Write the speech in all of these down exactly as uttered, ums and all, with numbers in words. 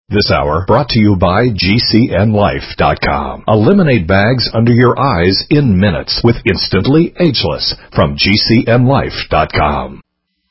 This hour brought to you by G C N Life dot com. Eliminate bags under your eyes in minutes with Instantly Ageless from G C N Life dot com.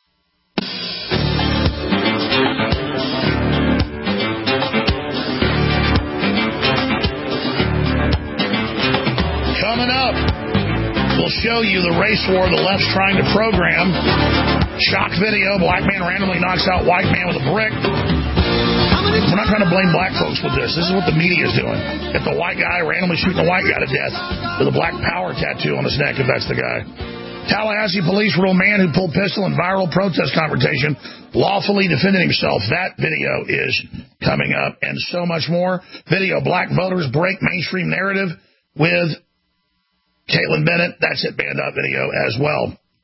Coming up, we'll show you the race war the left's trying to program. Shock video, black man randomly knocks out white man with a brick. We're not trying to blame black folks with this. This is what the media is doing. If the white guy randomly shooting a white guy to death with a black power tattoo on his neck, if that's the guy. Tallahassee police rule man who pulled pistol in viral protest confrontation lawfully defended himself. That video is coming up, and so much more. Video, black voters break mainstream narrative with Caitlin Bennett. That's it, band up video as well.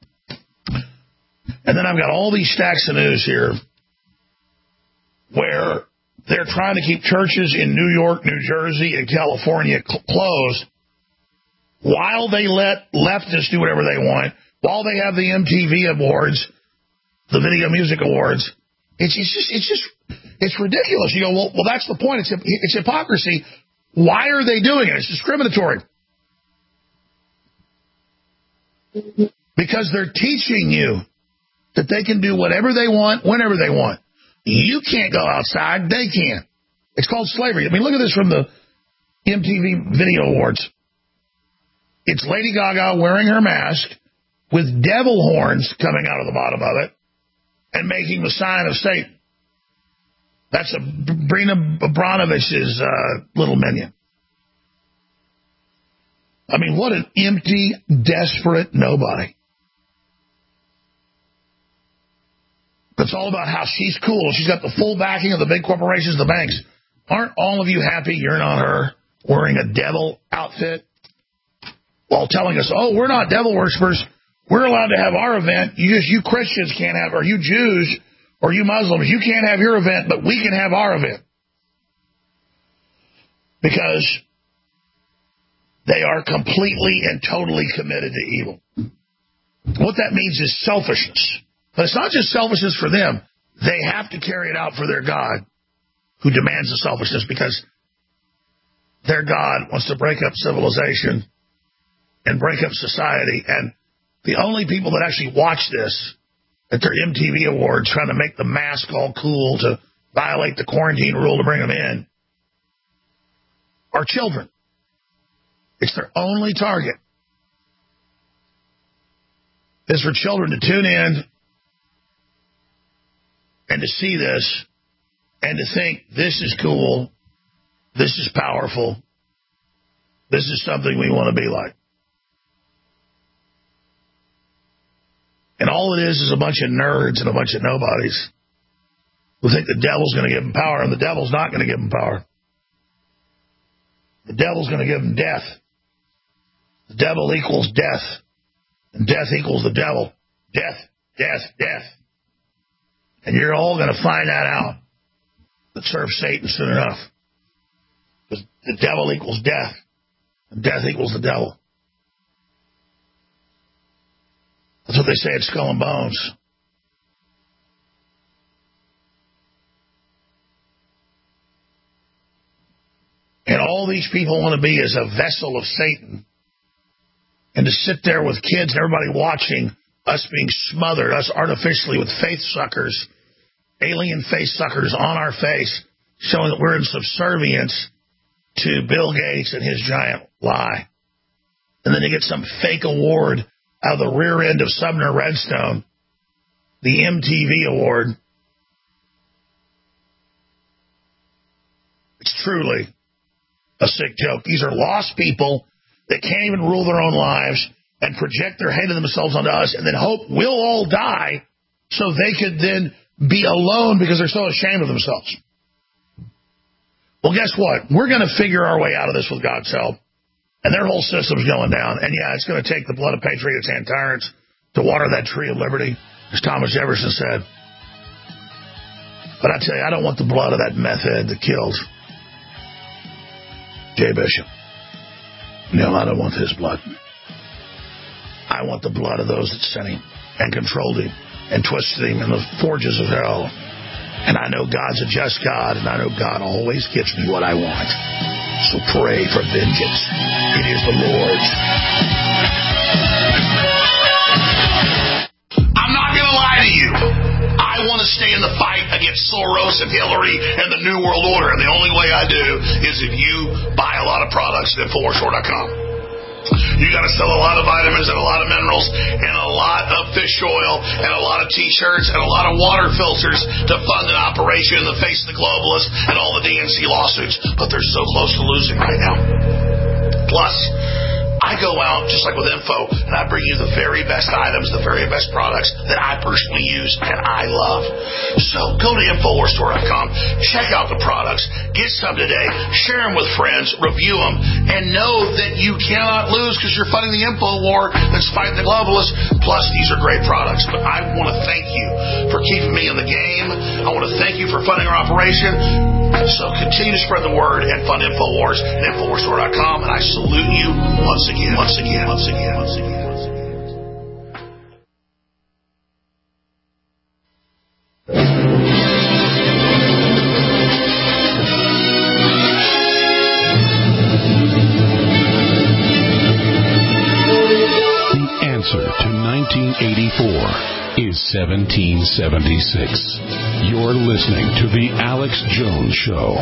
And then I've got all these stacks of news here where they're trying to keep churches in New York, New Jersey, and California cl- closed while they let leftists do whatever they want, while they have the M T V Awards, the Video Music Awards. It's, it's just, it's just, it's ridiculous. You go, well, well, that's the point. It's, it's hypocrisy. Why are they doing it? It's discriminatory. Because they're teaching you that they can do whatever they want, whenever they want. You can't go outside. They can. It's called slavery. I mean, look at this from the M T V Video Awards. It's Lady Gaga wearing her mask with devil horns coming out of the bottom of it and making the sign of Satan. That's a Brina Abramovich's uh, little minion. I mean, what an empty, desperate nobody. It's all about how she's cool. She's got the full backing of the big corporations, the banks. Aren't all of you happy you're not her wearing a devil outfit while telling us, oh, we're not devil worshippers. We're allowed to have our event. You just, you Christians can't have, or you Jews, or you Muslims, you can't have your event, but we can have our event. Because they are completely and totally committed to evil. What that means is selfishness. But it's not just selfishness for them. They have to carry it out for their God, who demands the selfishness, because their God wants to break up civilization and break up society. And the only people that actually watch this at their M T V Awards, trying to make the mask all cool to violate the quarantine rule to bring them in, are children. It's their only target. Is for children to tune in and to see this and to think this is cool, this is powerful, this is something we want to be like. And all it is is a bunch of nerds and a bunch of nobodies who think the devil's going to give them power, and the devil's not going to give them power. The devil's going to give them death. The devil equals death, and death equals the devil. Death, death, death. And you're all going to find that out that serve Satan soon enough. Because the devil equals death, and death equals the devil. That's what they say at Skull and Bones. And all these people want to be is a vessel of Satan. And to sit there with kids and everybody watching us being smothered, us artificially with faith suckers, alien face suckers on our face, showing that we're in subservience to Bill Gates and his giant lie. And then to get some fake award out of the rear end of Sumner Redstone, the M T V award. It's truly a sick joke. These are lost people that can't even rule their own lives and project their hate of themselves onto us and then hope we'll all die so they could then be alone because they're so ashamed of themselves. Well, guess what? We're going to figure our way out of this with God's help. And their whole system's going down. And, yeah, it's going to take the blood of patriots and tyrants to water that tree of liberty, as Thomas Jefferson said. But I tell you, I don't want the blood of that meth head that killed Jay Bishop. No, I don't want his blood. I want the blood of those that sent him and controlled him and twisted him in the forges of hell And I know God's a just God, and I know God always gives me what I want. So pray for vengeance. It is the Lord's. I'm not going to lie to you. I want to stay in the fight against Soros and Hillary and the New World Order, and the only way I do is if you buy a lot of products at Infowars Store dot com. You got to sell a lot of vitamins and a lot of minerals and a lot of fish oil and a lot of T-shirts and a lot of water filters to fund an operation in the face of the globalists and all the D N C lawsuits. But they're so close to losing right now. Plus, I go out, just like with Info, and I bring you the very best items, the very best products that I personally use and I love. So go to Infowars Store dot com, check out the products, get some today, share them with friends, review them, and know that you cannot lose because you're fighting the info war that's fighting the globalists. Plus, these are great products. But I want to thank you for keeping me in the game. I want to thank you for funding our operation. So continue to spread the word and fund InfoWars at Infowars Store dot com, and I salute you once again, once again, once again, once again, once again. The answer to nineteen eighty-four is seventeen seventy-six. You're listening to The Alex Jones Show.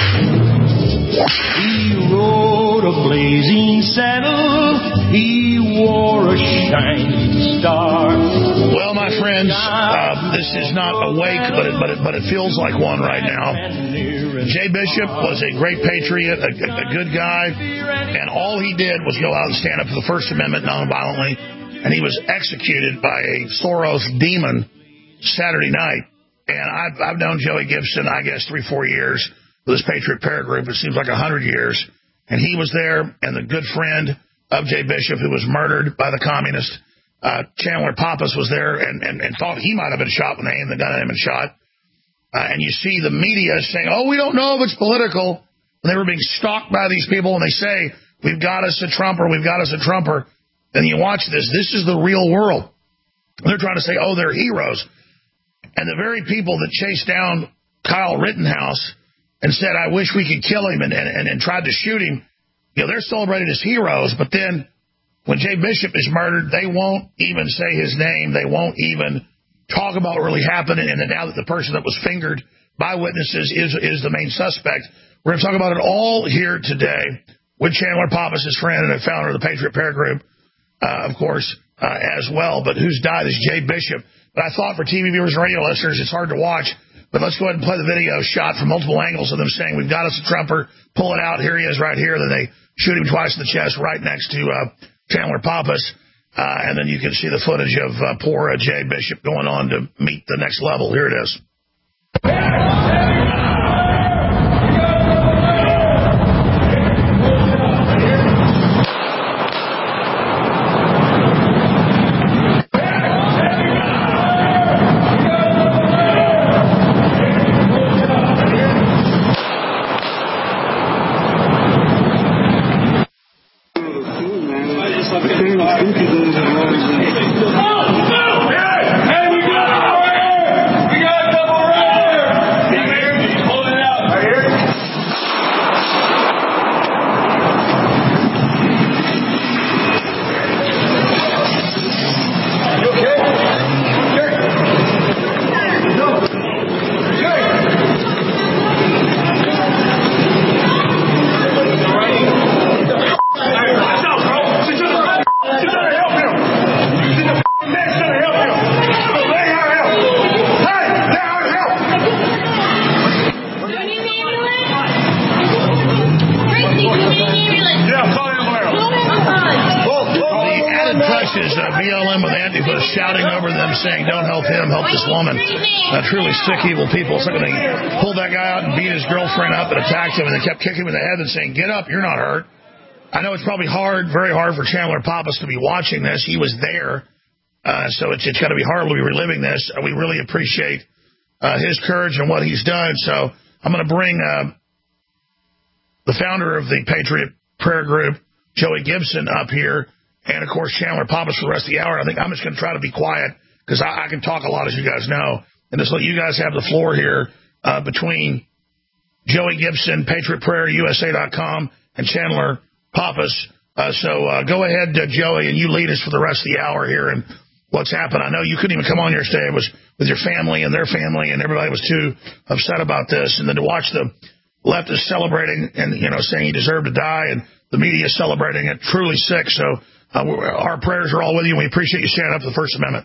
He rode a blazing saddle. He wore a shining star. Well, my friends, uh, this is not awake, but it, but, it, but it feels like one right now. Jay Bishop was a great patriot, a, a, a good guy, and all he did was go out and stand up for the First Amendment nonviolently, and he was executed by a Soros demon Saturday night. And I've, I've known Joey Gibson, I guess, three, four years with this Patriot Prayer Group. It seems like a hundred years. And he was there, and the good friend of Jay Bishop, who was murdered by the communists, uh, Chandler Pappas, was there and, and, and thought he might have been shot when they aimed the gun at him and shot. Uh, and you see the media saying, oh, we don't know if it's political. And they were being stalked by these people, and they say, we've got us a Trumper, we've got us a Trumper. Then you watch this. This is the real world. They're trying to say, oh, they're heroes. And the very people that chased down Kyle Rittenhouse and said, I wish we could kill him, and, and, and tried to shoot him, you know, they're celebrated as heroes. But then when Jay Bishop is murdered, they won't even say his name. They won't even talk about what really happened. And now that the person that was fingered by witnesses is, is the main suspect, we're going to talk about it all here today with Chandler Pappas, his friend and a founder of the Patriot Prayer Group, uh, of course, uh, as well. But who's died is Jay Bishop. But I thought for T V viewers and radio listeners, it's hard to watch. But let's go ahead and play the video shot from multiple angles of them saying, we've got us a Trumper, pull it out, here he is right here. Then they shoot him twice in the chest right next to uh, Chandler Pappas. Uh, and then you can see the footage of uh, poor uh, Jay Bishop going on to meet the next level. Here it is. Truly sick, evil people. So they pulled that guy out and beat his girlfriend up and attacked him, and they kept kicking him in the head and saying, get up, you're not hurt. I know it's probably hard, very hard for Chandler Pappas to be watching this. He was there, uh, so it's, it's got to be hard to be reliving this. Uh, we really appreciate uh, his courage and what he's done. So I'm going to bring uh, the founder of the Patriot Prayer Group, Joey Gibson, up here, and, of course, Chandler Pappas for the rest of the hour. I think I'm just going to try to be quiet because I, I can talk a lot, as you guys know. and just let you guys have the floor here uh, between Joey Gibson, Patriot Prayer U S A dot com, and Chandler Pappas. Uh, so uh, go ahead, uh, Joey, and you lead us for the rest of the hour here and what's happened. I know you couldn't even come on here today. It was with your family and their family, and everybody was too upset about this. And then to watch the leftists celebrating and, you know, saying he deserved to die, and the media celebrating it, truly sick. So uh, our prayers are all with you, and we appreciate you standing up for the First Amendment.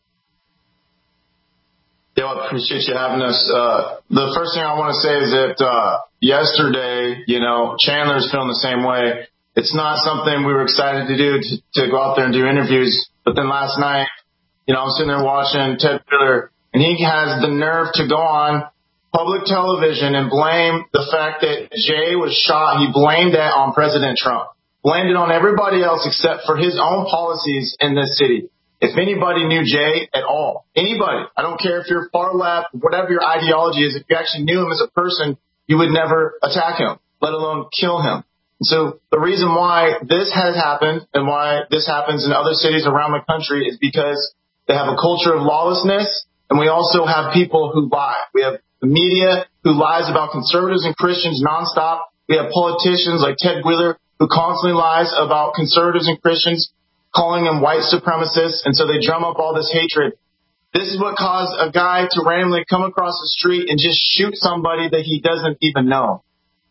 Yeah, I appreciate you having us. Uh, the first thing I want to say is that uh, yesterday, you know, Chandler's feeling the same way. It's not something we were excited to do, to, to go out there and do interviews. But then last night, you know, I'm sitting there watching Ted Wheeler, and he has the nerve to go on public television and blame the fact that Jay was shot. He blamed that on President Trump, blamed it on everybody else except for his own policies in this city. If anybody knew Jay at all, anybody, I don't care if you're far left, whatever your ideology is, if you actually knew him as a person, you would never attack him, let alone kill him. So the reason why this has happened and why this happens in other cities around the country is because they have a culture of lawlessness, and we also have people who lie. We have the media who lies about conservatives and Christians nonstop. We have politicians like Ted Wheeler who constantly lies about conservatives and Christians, calling them white supremacists, and so they drum up all this hatred. This is what caused a guy to randomly come across the street and just shoot somebody that he doesn't even know.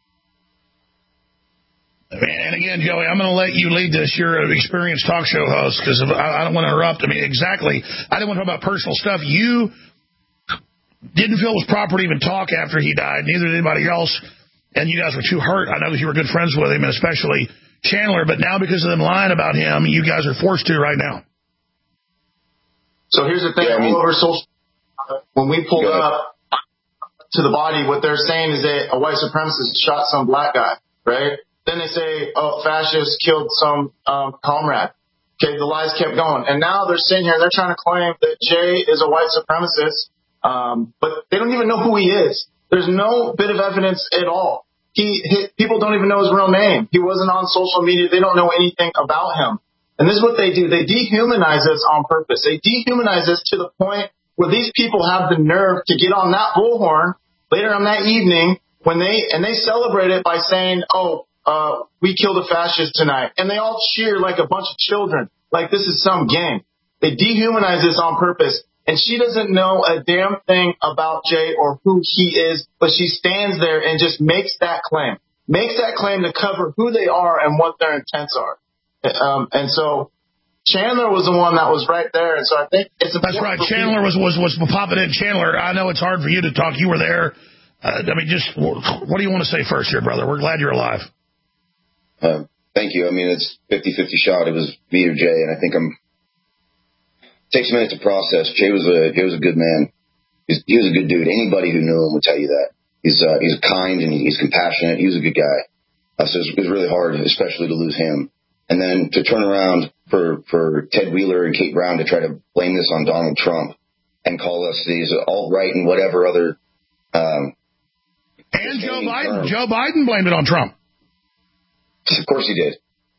And again, Joey, I'm going to let you lead this. You're an experienced talk show host, because I don't want to interrupt. I mean, exactly. I didn't want to talk about personal stuff. You didn't feel it was proper to even talk after he died. Neither did anybody else. And you guys were too hurt. I know that you were good friends with him, and especially Chandler. But now, because of them lying about him, you guys are forced to right now. So here's the thing. Yeah, I mean, all over social, when we pulled up to the body, what they're saying is that a white supremacist shot some black guy, right? Then they say, oh, fascists killed some um, comrade. Okay, the lies kept going. And now they're sitting here, they're trying to claim that Jay is a white supremacist, um, but they don't even know who he is. There's no bit of evidence at all. He, he People don't even know his real name. He wasn't on social media. They don't know anything about him. And this is what they do. They dehumanize us on purpose. They dehumanize us to the point where these people have the nerve to get on that bullhorn later on that evening when they, and they celebrate it by saying, oh, Uh, we killed a fascist tonight. And they all cheer like a bunch of children, like this is some game. They dehumanize this on purpose. And she doesn't know a damn thing about Jay or who he is, but she stands there and just makes that claim, makes that claim to cover who they are and what their intents are. Um, and so Chandler was the one that was right there. And so I think it's important. That's right. Chandler was, was, was popping in. Chandler, I know it's hard for you to talk. You were there. Uh, I mean, just what do you want to say first here, brother? We're glad you're alive. Uh, thank you. I mean, it's fifty-fifty shot. It was me or Jay, and I think I'm. It takes a minute to process. Jay was a Jay was a good man. He's, he was a good dude. Anybody who knew him would tell you that. He's uh, he's kind and he's compassionate. He was a good guy. Uh, so it was really hard, especially to lose him. And then to turn around for for Ted Wheeler and Kate Brown to try to blame this on Donald Trump and call us these alt-right and whatever other. Um, and Joe Biden. Terms. Joe Biden blamed it on Trump. Of course he did.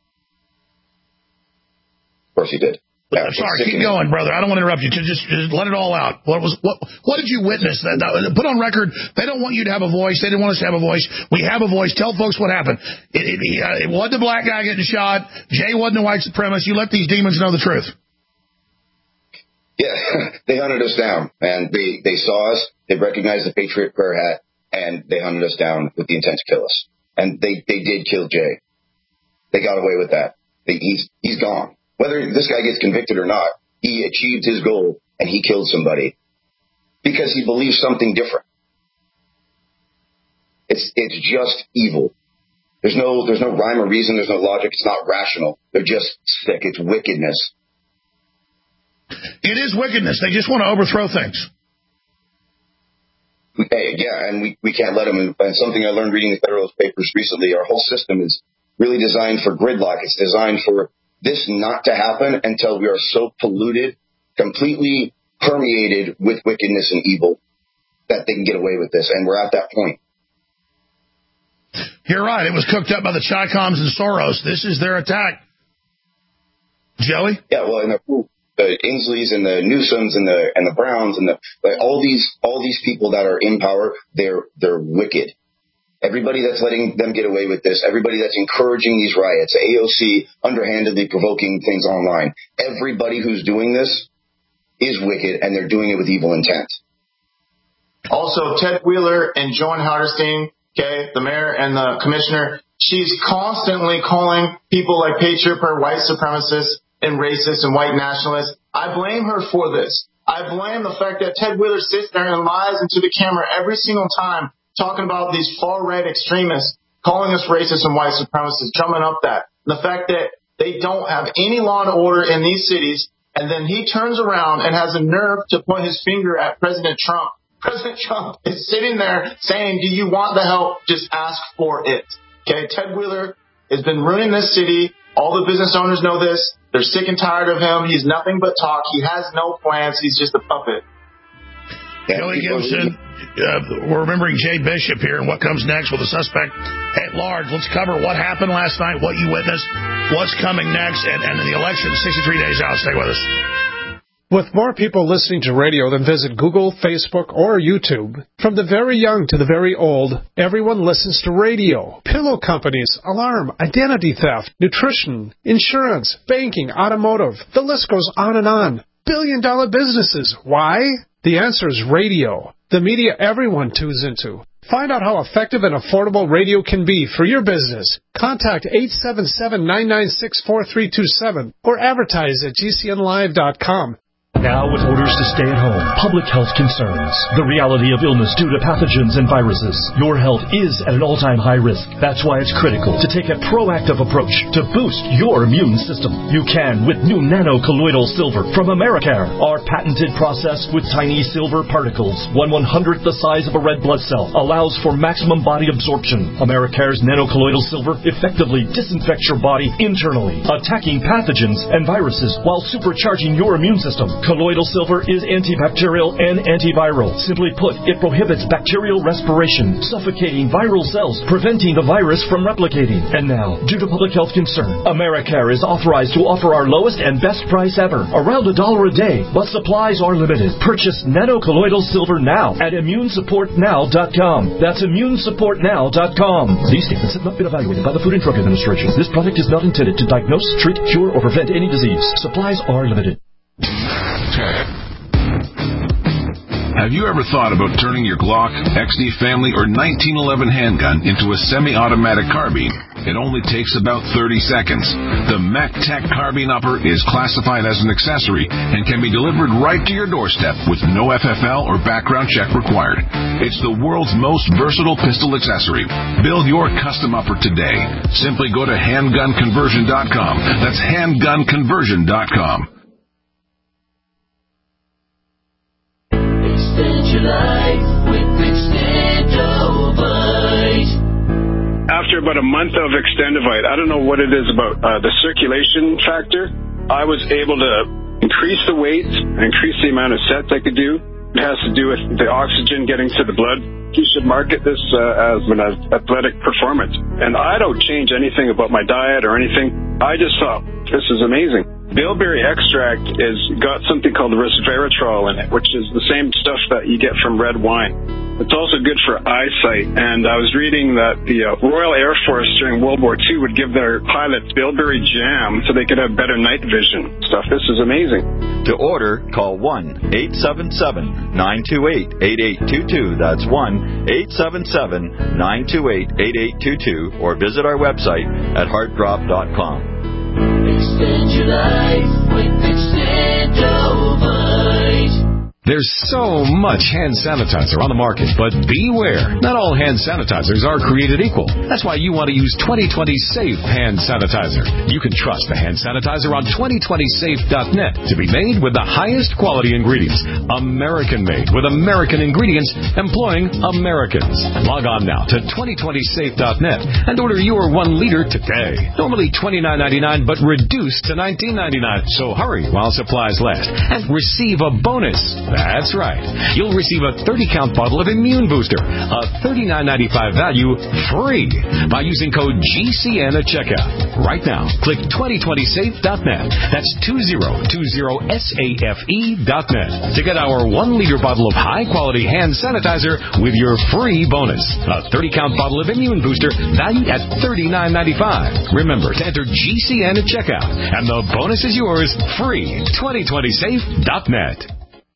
Of course he did. Yeah, I'm sorry, keep going, brother. I don't want to interrupt you. Just, just let it all out. What was what? What did you witness? That, that put on record. They don't want you to have a voice. They didn't want us to have a voice. We have a voice. Tell folks what happened. It, it, uh, it wasn't a black guy getting shot. Jay wasn't a white supremacist. You let these demons know the truth. Yeah, they hunted us down, and they they saw us. They recognized the Patriot Prayer hat, and they hunted us down with the intent to kill us. And they they did kill Jay. They got away with that. He's he's gone. Whether this guy gets convicted or not, he achieved his goal and he killed somebody because he believes something different. It's it's just evil. There's no there's no rhyme or reason. There's no logic. It's not rational. They're just sick. It's wickedness. It is wickedness. They just want to overthrow things. Hey, yeah, and we, we can't let them. And something I learned reading the Federalist Papers recently, our whole system is really designed for gridlock. It's designed for this not to happen until we are so polluted, completely permeated with wickedness and evil that they can get away with this. And we're at that point. You're right. It was cooked up by the Chi-Coms and Soros. This is their attack. Joey? Yeah, well, and they're, the Insleys and the Newsoms and the and the Browns and the like, all these all these people that are in power, they're they're wicked. Everybody that's letting them get away with this, everybody that's encouraging these riots, A O C underhandedly provoking things online, everybody who's doing this is wicked, and they're doing it with evil intent. Also, Ted Wheeler and Joan Hardestein, okay, the mayor and the commissioner, she's constantly calling people like Patriot Prayer white supremacists and racists and white nationalists. I blame her for this. I blame the fact that Ted Wheeler sits there and lies into the camera every single time, talking about these far-right extremists, calling us racist and white supremacists, drumming up that. The fact that they don't have any law and order in these cities, and then he turns around and has a nerve to point his finger at President Trump. President Trump is sitting there saying, do you want the help? Just ask for it. Okay, Ted Wheeler has been ruining this city. All the business owners know this. They're sick and tired of him. He's nothing but talk. He has no plans. He's just a puppet. Kelly Gibson, uh, we're remembering Jay Bishop here and what comes next with the suspect at large. Let's cover what happened last night, what you witnessed, what's coming next, and, and the election sixty-three days out. Stay with us. With more people listening to radio than visit Google, Facebook, or YouTube, from the very young to the very old, everyone listens to radio. Pillow companies, alarm, identity theft, nutrition, insurance, banking, automotive. The list goes on and on. Billion-dollar businesses. Why? The answer is radio, the media everyone tunes into. Find out how effective and affordable radio can be for your business. Contact eight seven seven, nine nine six, four three two seven or advertise at G C N live dot com. Now with orders to stay at home, public health concerns, the reality of illness due to pathogens and viruses, your health is at an all-time high risk. That's why it's critical to take a proactive approach to boost your immune system. You can with new nano-colloidal silver from Americare. Our patented process with tiny silver particles, one one-hundredth the size of a red blood cell, allows for maximum body absorption. Americare's nano-colloidal silver effectively disinfects your body internally, attacking pathogens and viruses while supercharging your immune system. Colloidal silver is antibacterial and antiviral. Simply put, it prohibits bacterial respiration, suffocating viral cells, preventing the virus from replicating. And now, due to public health concern, Americare is authorized to offer our lowest and best price ever, around a dollar a day, but supplies are limited. Purchase nano-colloidal silver now at immune support now dot com. That's immune support now dot com. These statements have not been evaluated by the Food and Drug Administration. This product is not intended to diagnose, treat, cure, or prevent any disease. Supplies are limited. Have you ever thought about turning your Glock, X D Family, or nineteen eleven handgun into a semi-automatic carbine? It only takes about thirty seconds. The MacTac Carbine Upper is classified as an accessory and can be delivered right to your doorstep with no F F L or background check required. It's the world's most versatile pistol accessory. Build your custom upper today. Simply go to handgun conversion dot com. That's handgun conversion dot com. Extend your life with Extendovite. After about a month of Extendovite, I don't know what it is about uh, the circulation factor. I was able to increase the weight, increase the amount of sets I could do. It has to do with the oxygen getting to the blood. You should market this uh, as an athletic performance. And I don't change anything about my diet or anything. I just thought, this is amazing. Bilberry extract is got something called resveratrol in it, which is the same stuff that you get from red wine. It's also good for eyesight, and I was reading that the uh, Royal Air Force during World War Two would give their pilots Bilberry jam so they could have better night vision stuff. This is amazing. To order, call one eight seven seven, nine two eight, eight eight two two. That's one eight seven seven, nine two eight, eight eight two two, or visit our website at heartdrop dot com. Extend your life with Extendovite. There's so much hand sanitizer on the market, but beware. Not all hand sanitizers are created equal. That's why you want to use twenty twenty Safe Hand Sanitizer. You can trust the hand sanitizer on twenty twenty safe dot net to be made with the highest quality ingredients. American-made with American ingredients employing Americans. Log on now to twenty twenty safe dot net and order your one liter today. Normally twenty-nine ninety-nine, but reduced to nineteen ninety-nine. So hurry while supplies last and receive a bonus. That's right. You'll receive a thirty-count bottle of Immune Booster, a thirty-nine ninety-five value, free by using code G C N at checkout. Right now, click twenty twenty safe dot net. That's two zero two zero safe dot net to get our one-liter bottle of high-quality hand sanitizer with your free bonus. A thirty-count bottle of Immune Booster valued at thirty-nine ninety-five. Remember to enter G C N at checkout, and the bonus is yours free. twenty twenty safe dot net.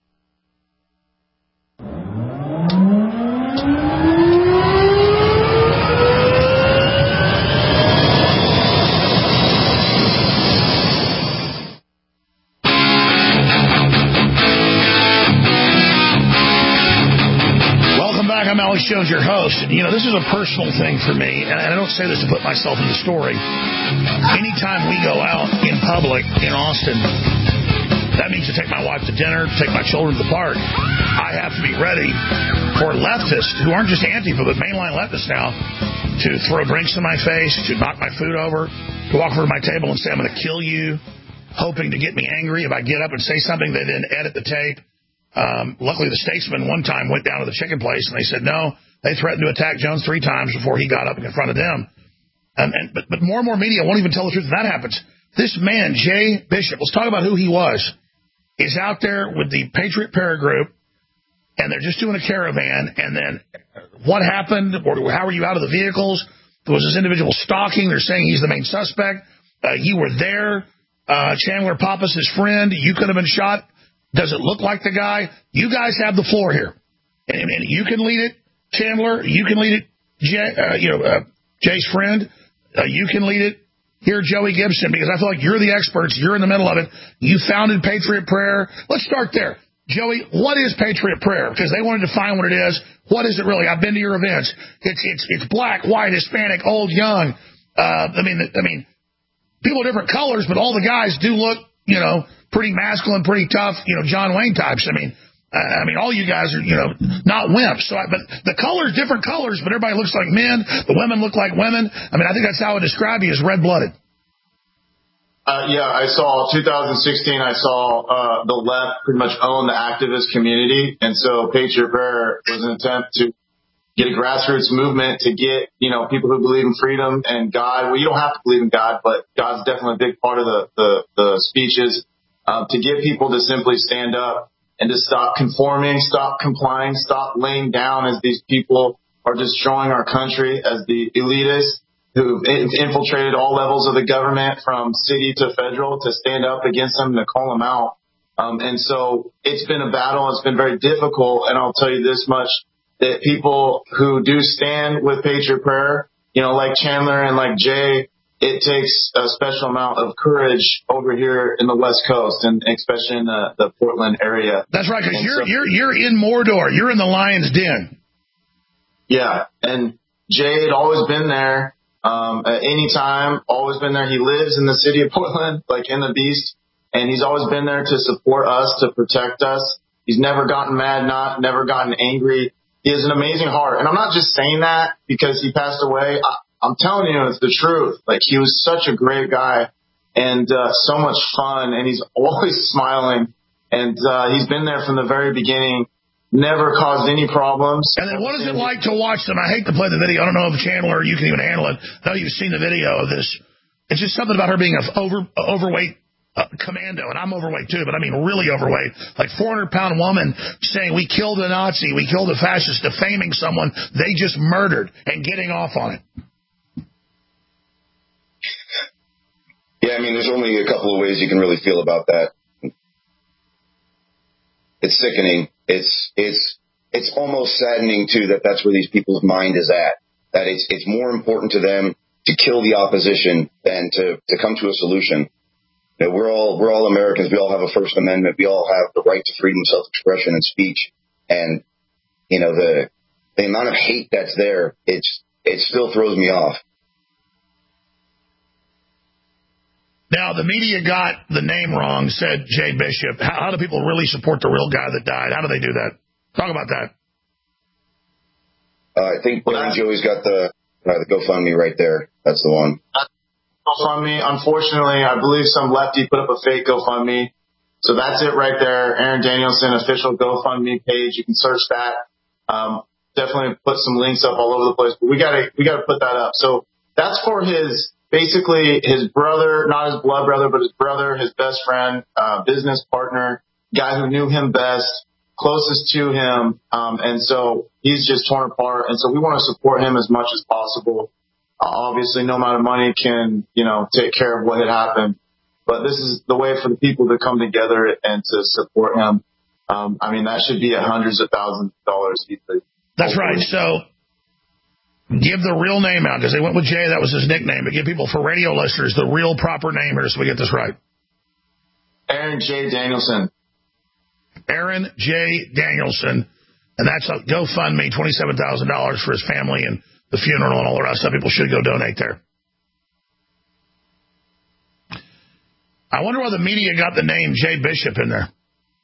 I'm Alex Jones, your host. And, you know, this is a personal thing for me, and I don't say this to put myself in the story. Anytime we go out in public in Austin, that means to take my wife to dinner, to take my children to the park. I have to be ready for leftists, who aren't just Antifa, but mainline leftists now, to throw drinks in my face, to knock my food over, to walk over to my table and say, I'm going to kill you, hoping to get me angry if I get up and say something. They then edit the tape. Um, luckily, the Statesman one time went down to the chicken place, and they said, no, they threatened to attack Jones three times before he got up and confronted them. Um, and, but, but more and more media won't even tell the truth when that happens. This man, Jay Bishop, let's talk about who he was, is out there with the Patriot Paragroup, and they're just doing a caravan, and then what happened, or how were you out of the vehicles? There was this individual stalking. They're saying he's the main suspect. Uh, you were there. Uh, Chandler Pappas, his friend. You could have been shot. Does it look like the guy? You guys have the floor here. And, and you can lead it, Chandler. You can lead it, Jay, uh, you know, uh, Jay's friend. Uh, you can lead it here, Joey Gibson, because I feel like you're the experts. You're in the middle of it. You founded Patriot Prayer. Let's start there. Joey, what is Patriot Prayer? Because they want to define what it is. What is it really? I've been to your events. It's it's it's black, white, Hispanic, old, young. Uh, I mean, I mean, people of different colors, but all the guys do look, you know, pretty masculine, pretty tough, you know, John Wayne types. I mean, uh, I mean, all you guys are, you know, not wimps. So, I, but the colors, different colors, but everybody looks like men. The women look like women. I mean, I think that's how I would describe you, as red-blooded. Uh, yeah, I saw two thousand sixteen. I saw uh, the left pretty much own the activist community, and so Patriot Prayer was an attempt to get a grassroots movement to get, you know, people who believe in freedom and God. Well, you don't have to believe in God, but God's definitely a big part of the the, the speeches. Um, to get people to simply stand up and to stop conforming, stop complying, stop laying down as these people are destroying our country, as the elitists who've infiltrated all levels of the government from city to federal, to stand up against them, to call them out. Um, and so it's been a battle. It's been very difficult. And I'll tell you this much, that people who do stand with Patriot Prayer, you know, like Chandler and like Jay, it takes a special amount of courage over here in the West Coast, and especially in the, the Portland area. That's right, because you're so, you're you're in Mordor. You're in the lion's den. Yeah, and Jay had always been there um, at any time, always been there. He lives in the city of Portland, like in the Beast, and he's always been there to support us, to protect us. He's never gotten mad, not never gotten angry. He has an amazing heart, and I'm not just saying that because he passed away. I, I'm telling you, it's the truth. Like, he was such a great guy and uh, so much fun, and he's always smiling. And uh, he's been there from the very beginning, never caused any problems. And then what is it like to watch them? I hate to play the video. I don't know if Chandler, you can even handle it. I know you've seen the video of this. It's just something about her being an over, overweight uh, commando, and I'm overweight too, but I mean really overweight. Like four hundred pound woman saying, we killed a Nazi, we killed a fascist, defaming someone they just murdered and getting off on it. Yeah, I mean, there's only a couple of ways you can really feel about that. It's sickening. It's it's it's almost saddening too that that's where these people's mind is at. That it's it's more important to them to kill the opposition than to to come to a solution. You know, we're all we're all Americans. We all have a First Amendment. We all have the right to freedom of self-expression and speech. And you know, the the amount of hate that's there, it's it still throws me off. Now, the media got the name wrong, said Jay Bishop. How, how do people really support the real guy that died? How do they do that? Talk about that. Uh, I think well, Joey's got the, uh, the GoFundMe right there. That's the one. GoFundMe. Unfortunately, I believe some lefty put up a fake GoFundMe So that's it right there. Aaron Danielson official GoFundMe page. You can search that. Um, definitely put some links up all over the place, but we gotta, we gotta put that up. So that's for his, basically his brother, not his blood brother, but his brother, his best friend, uh, business partner, guy who knew him best, closest to him. Um, and so he's just torn apart. And so we want to support him as much as possible. Uh, obviously no amount of money can, you know, take care of what had happened. But this is the way for the people to come together and to support him. Um, I mean, that should be at hundreds of thousands of dollars easily. That's right. So give the real name out, because they went with Jay. That was his nickname. But give people, for radio listeners, the real proper name here so we get this right. Aaron J. Danielson. Aaron J. Danielson. And that's a GoFundMe, twenty-seven thousand dollars for his family and the funeral and all the rest of it. People should go donate there. I wonder why the media got the name Jay Bishop in there.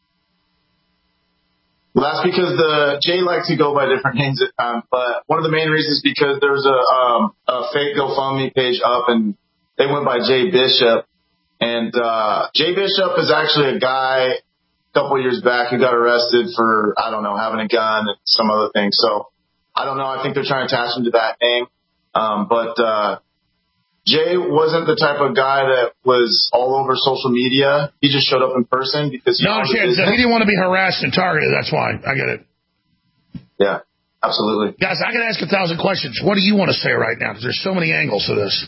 Well, that's because the Jay likes to go by different names at times. But one of the main reasons is because there was a, um, a fake GoFundMe page up, and they went by Jay Bishop. And uh, Jay Bishop is actually a guy a couple of years back who got arrested for, I don't know, having a gun and some other things. So I don't know. I think they're trying to attach him to that name. Um, but uh, Jay wasn't the type of guy that was all over social media. He just showed up in person because he, no, Jay, he didn't want to be harassed and targeted. That's why. I get it. Yeah, absolutely. Guys, I can ask a thousand questions. What do you want to say right now? Because there's so many angles to this.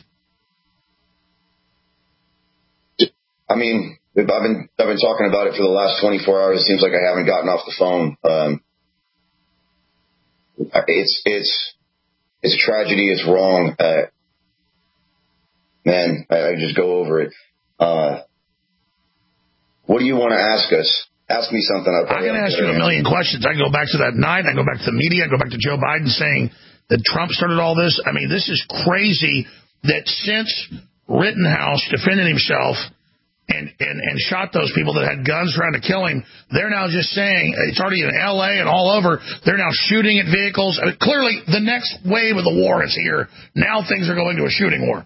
I mean, I've been I've been talking about it for the last twenty-four hours. It seems like I haven't gotten off the phone. Um, it's it's it's a tragedy. It's wrong. Uh, Man, I, I just go over it. Uh, what do you want to ask us? Ask me something. I can ask you a million questions. I can go back to that night. I can go back to the media. I can go back to Joe Biden saying that Trump started all this. I mean, this is crazy that since Rittenhouse defended himself and, and, and shot those people that had guns trying to kill him, they're now just saying, it's already in L A and all over, they're now shooting at vehicles. I mean, clearly, the next wave of the war is here. Now things are going to a shooting war.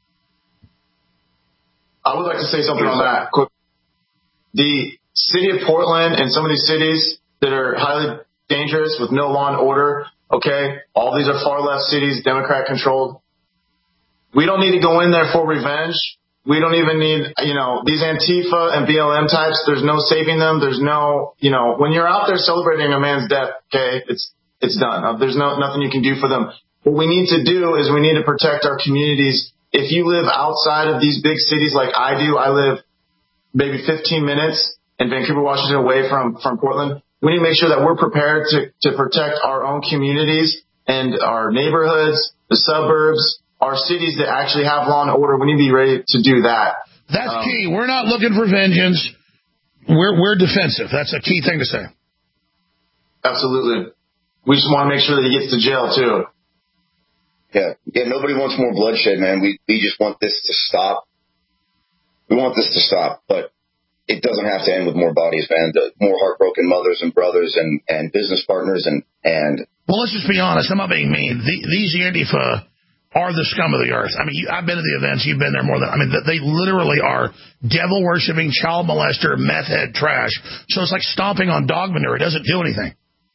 I would like to say something on that quick. The city of Portland and some of these cities that are highly dangerous with no law and order, okay, all these are far left cities, Democrat controlled. We don't need to go in there for revenge. We don't even need, you know, these Antifa and B L M types, there's no saving them. There's no, you know, when you're out there celebrating a man's death, okay, it's, it's done. There's no, nothing you can do for them. What we need to do is we need to protect our communities. If you live outside of these big cities like I do, I live maybe fifteen minutes in Vancouver, Washington, away from, from Portland. We need to make sure that we're prepared to, to protect our own communities and our neighborhoods, the suburbs, our cities that actually have law and order. We need to be ready to do that. That's um, key. We're not looking for vengeance. We're, we're defensive. That's a key thing to say. Absolutely. We just want to make sure that he gets to jail, too. Yeah, yeah. Nobody wants more bloodshed, man. We we just want this to stop. We want this to stop, but it doesn't have to end with more bodies, man. The more heartbroken mothers and brothers and, and business partners and, and. Well, let's just be honest. I'm not being mean. The, these Antifa are the scum of the earth. I mean, you, I've been to the events. You've been there more than. I mean, they literally are devil worshipping, child molester, meth head trash. So it's like stomping on dog manure. It doesn't do anything.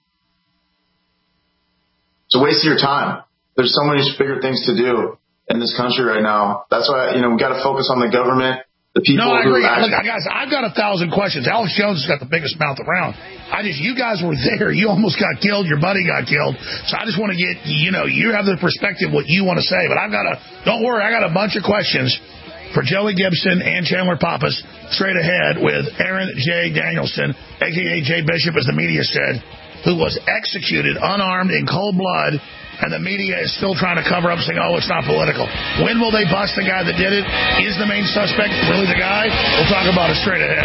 It's a waste of your time. There's so many bigger things to do in this country right now. That's why, you know, we got to focus on the government, the people. No, I agree. Who actually... Look, guys, I've got a thousand questions. Alex Jones has got the biggest mouth around. I just, you guys were there. You almost got killed. Your buddy got killed. So I just want to get, you know, you have the perspective what you want to say. But I've got a, don't worry, I got a bunch of questions for Joey Gibson and Chandler Pappas straight ahead with Aaron J. Danielson, a k a. Jay Bishop, as the media said, who was executed unarmed in cold blood. And the media is still trying to cover up, saying, oh, it's not political. When will they bust the guy that did it? Is the main suspect really the guy? We'll talk about it straight ahead.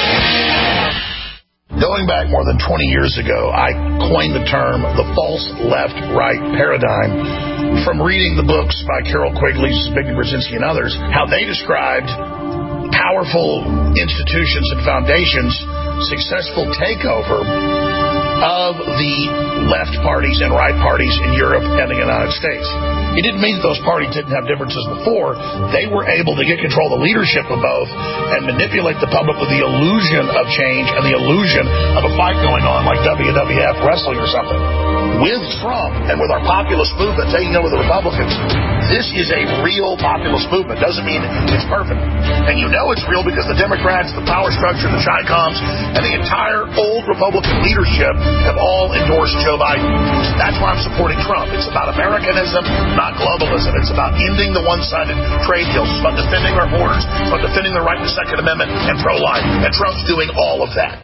Going back more than twenty years ago, I coined the term the false left-right paradigm from reading the books by Carol Quigley, Zbigniew Brzezinski, and others, how they described powerful institutions and foundations, successful takeover, of the left parties and right parties in Europe and the United States. It didn't mean that those parties didn't have differences before. They were able to get control of the leadership of both and manipulate the public with the illusion of change and the illusion of a fight going on like W W F wrestling or something. With Trump and with our populist movement taking over the Republicans, this is a real populist movement. Doesn't mean it's perfect. And you know it's real because the Democrats, the power structure, the Chi-Coms, and the entire old Republican leadership have all endorsed Joe Biden. That's why I'm supporting Trump. It's about Americanism, not globalism. It's about ending the one-sided trade deals. It's about defending our borders. It's about defending the right to Second Amendment and pro-life. And Trump's doing all of that.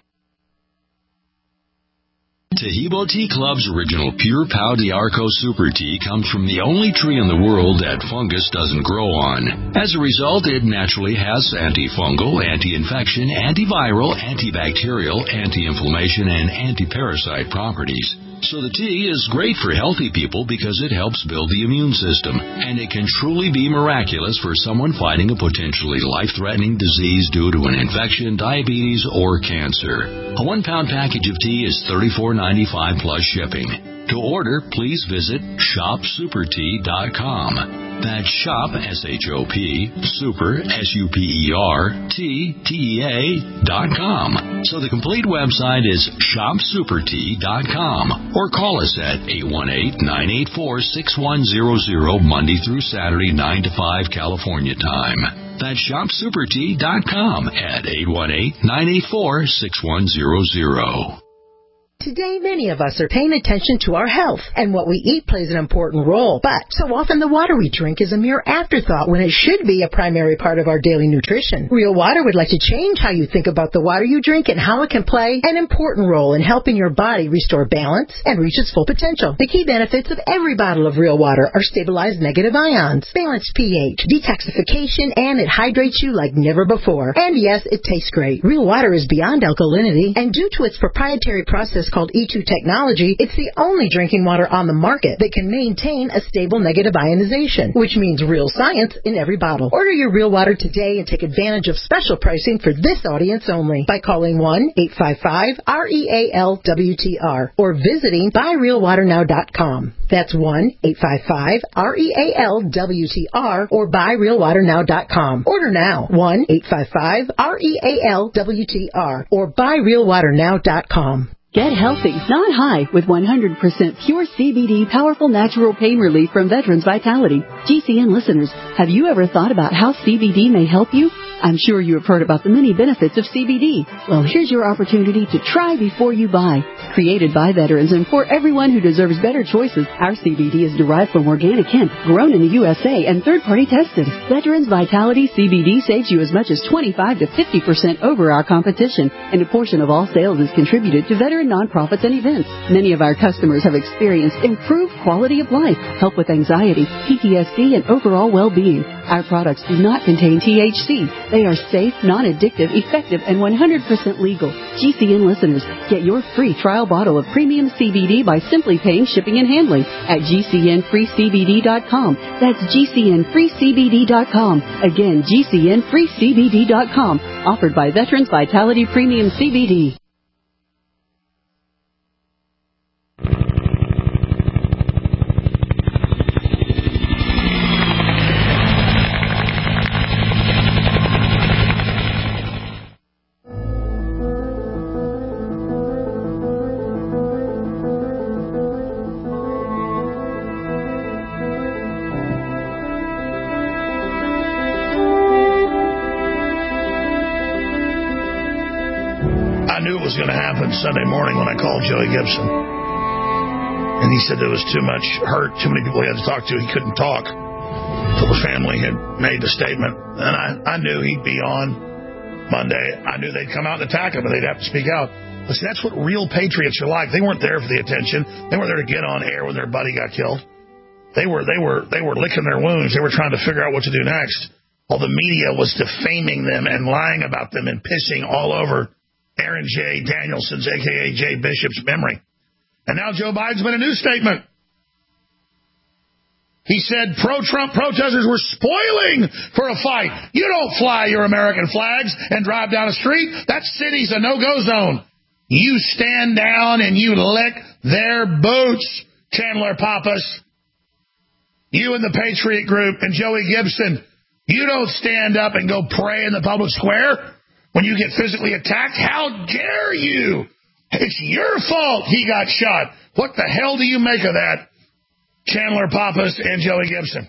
Tahibo Tea Club's original Pure Pau d'Arco Super Tea comes from the only tree in the world that fungus doesn't grow on. As a result, it naturally has antifungal, anti-infection, antiviral, antibacterial, anti-inflammation, and anti-parasite properties. So the tea is great for healthy people because it helps build the immune system, and it can truly be miraculous for someone fighting a potentially life-threatening disease due to an infection, diabetes, or cancer. A one-pound package of tea is thirty-four ninety-five plus shipping. To order, please visit shop super tea dot com. That's shop, S H O P, super, S U P E R, T, T E A, dot com. So the complete website is shop super tea dot com. Or call us at eight one eight, nine eight four, six one zero zero, Monday through Saturday, nine to five, California time. That's shop super tea dot com at eight one eight, nine eight four, six one zero zero. Today, many of us are paying attention to our health, and what we eat plays an important role. But so often the water we drink is a mere afterthought when it should be a primary part of our daily nutrition. Real Water would like to change how you think about the water you drink and how it can play an important role in helping your body restore balance and reach its full potential. The key benefits of every bottle of Real Water are stabilized negative ions, balanced pH, detoxification, and it hydrates you like never before. And yes, it tastes great. Real Water is beyond alkalinity, and due to its proprietary process called E two technology, it's the only drinking water on the market that can maintain a stable negative ionization, which means real science in every bottle. Order your Real Water today and take advantage of special pricing for this audience only by calling one eight five five, R E A L W T R or visiting buy real water now dot com. That's one eight five five, R E A L W T R or buy real water now dot com. Order now, one eight five five, R E A L W T R or buy real water now dot com. Get healthy, not high, with one hundred percent pure C B D powerful natural pain relief from Veterans Vitality. G C N listeners, have you ever thought about how C B D may help you? I'm sure you have heard about the many benefits of C B D. Well, here's your opportunity to try before you buy. Created by veterans and for everyone who deserves better choices, our C B D is derived from organic hemp, grown in the U S A, and third-party tested. Veterans Vitality C B D saves you as much as twenty-five to fifty percent over our competition, and a portion of all sales is contributed to veteran nonprofits and events. Many of our customers have experienced improved quality of life, help with anxiety, P T S D, and overall well-being. Our products do not contain T H C. They are safe, non-addictive, effective, and one hundred percent legal. G C N listeners, get your free trial bottle of premium C B D by simply paying shipping and handling at G C N free C B D dot com. That's G C N free C B D dot com. Again, G C N free C B D dot com. Offered by Veterans Vitality Premium C B D. Going to happen Sunday morning when I called Joey Gibson. And he said there was too much hurt, too many people he had to talk to. He couldn't talk until the family had made the statement. And I, I knew he'd be on Monday. I knew they'd come out and attack him and they'd have to speak out. But see, that's what real patriots are like. They weren't there for the attention. They weren't there to get on air when their buddy got killed. They were, they were, they were licking their wounds. They were trying to figure out what to do next. While the media was defaming them and lying about them and pissing all over Aaron J. Danielson's, a k a. Jay Bishop's, memory. And now Joe Biden's made a new statement. He said pro-Trump protesters were spoiling for a fight. You don't fly your American flags and drive down a street. That city's a no-go zone. You stand down and you lick their boots, Chandler Pappas. You and the Patriot Group and Joey Gibson, you don't stand up and go pray in the public square when you get physically attacked. How dare you? It's your fault he got shot. What the hell do you make of that, Chandler Pappas and Joey Gibson?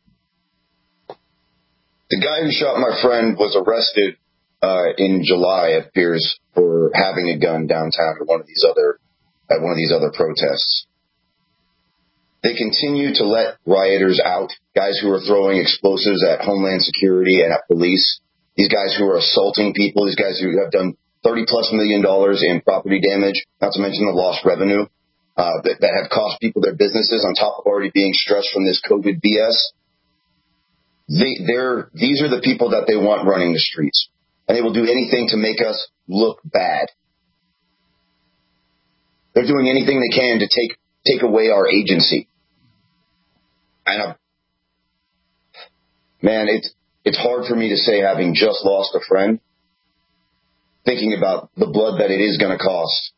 The guy who shot my friend was arrested uh, in July, it appears, for having a gun downtown at one of these other at one of these other protests. They continue to let rioters out, guys who are throwing explosives at Homeland Security and at police, these guys who are assaulting people, these guys who have done thirty plus million dollars in property damage, not to mention the lost revenue, uh, that, that have cost people their businesses on top of already being stressed from this COVID B S. They, they're, these are the people that they want running the streets. And they will do anything to make us look bad. They're doing anything they can to take take away our agency. And uh, man, it's it's hard for me to say, having just lost a friend, thinking about the blood that it is going to cost.